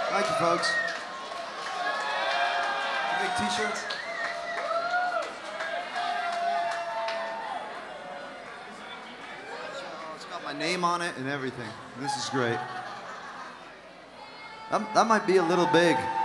Thank you, folks. You make t-shirts? Oh, it's got my name on it and everything. This is great. That might be a little big.